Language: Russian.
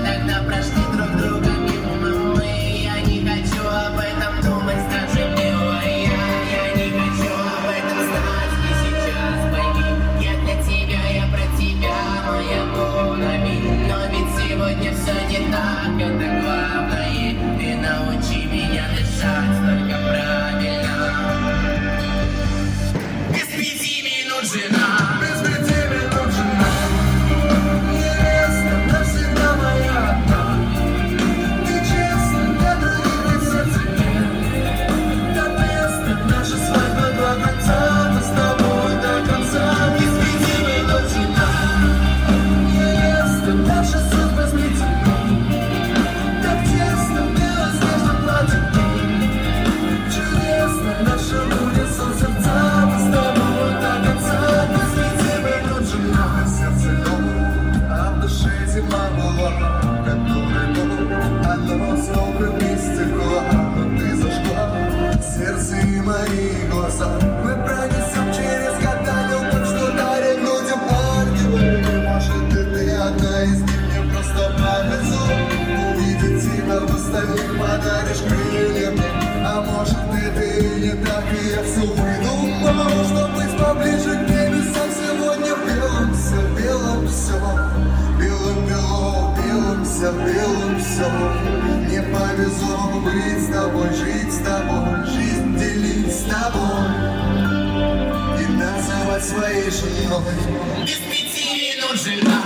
тогда прошли друг друга мимо мы. Я не хочу об этом думать, скажи мне, ой, я не хочу об этом знать. И сейчас пойми, я для тебя, я про тебя, моя половина. Но ведь сегодня все не так, это главное. Ты научи меня дышать только правильно. Без 5 минут жена. Мои глаза мы пронесем через года любовь, что дарит людям ангелы. Может, и ты одна из них, мне просто повезло увидеть тебя в остальных, подаришь крылья мне. А может, и ты не так, и я все выдумал, чтобы быть поближе к небесам. Сегодня в белом все, белом все, белым бело, белым все, белым все. Мне повезло быть с тобой, жить с тобой, жизнь делить с тобой и называть своей женой. Без 5 минут жена.